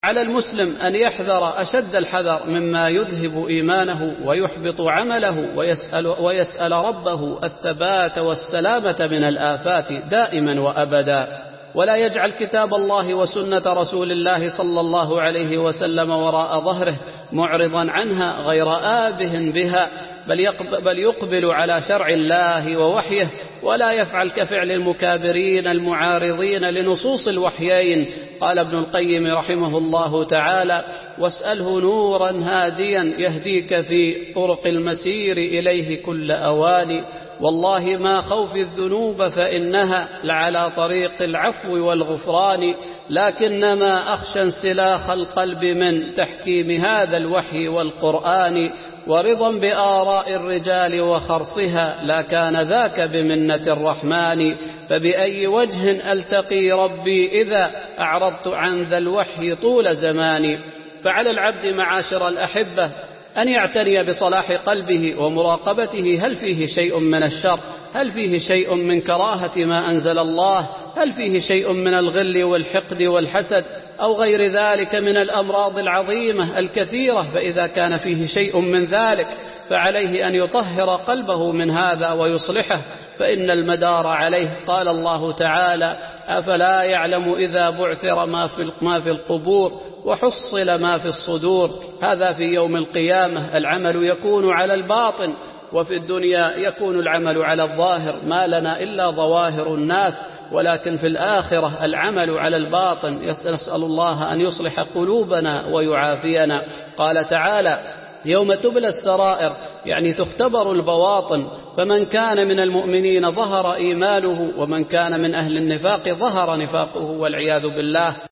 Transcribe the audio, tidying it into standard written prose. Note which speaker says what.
Speaker 1: على المسلم أن يحذر أشد الحذر مما يذهب إيمانه ويحبط عمله، ويسأل ربه الثبات والسلامة من الآفات دائما وأبدا، ولا يجعل كتاب الله وسنة رسول الله صلى الله عليه وسلم وراء ظهره معرضا عنها غير آبه بها، بل يقبل على شرع الله ووحيه، ولا يفعل كفعل المكابرين المعارضين لنصوص الوحيين. قال ابن القيم رحمه الله تعالى: واسأله نورا هاديا يهديك في طرق المسير إليه كل أوان، والله ما خوف الذنوب فإنها لعلى طريق العفو والغفران، لكنما أخشى انسلاخ القلب من تحكيم هذا الوحي والقرآن، ورضا بآراء الرجال وخرصها لا كان ذاك بمنة الرحمن، فبأي وجه ألتقي ربي إذا أعرضت عن ذا الوحي طول زماني. فعلى العبد معاشر الأحبة أن يعتني بصلاح قلبه ومراقبته، هل فيه شيء من الشر؟ هل فيه شيء من كراهة ما أنزل الله؟ هل فيه شيء من الغل والحقد والحسد أو غير ذلك من الأمراض العظيمة الكثيرة؟ فإذا كان فيه شيء من ذلك فعليه أن يطهر قلبه من هذا ويصلحه، فإن المدار عليه. قال الله تعالى: أفلا يعلم إذا بعثر ما في القبور وحصل ما في الصدور. هذا في يوم القيامة العمل يكون على الباطن، وفي الدنيا يكون العمل على الظاهر. ما لنا إلا ظواهر الناس، ولكن في الآخرة العمل على الباطن. نسأل الله أن يصلح قلوبنا ويعافينا. قال تعالى: يوم تبلى السرائر، يعني تختبر البواطن، فمن كان من المؤمنين ظهر إيمانه، ومن كان من أهل النفاق ظهر نفاقه والعياذ بالله.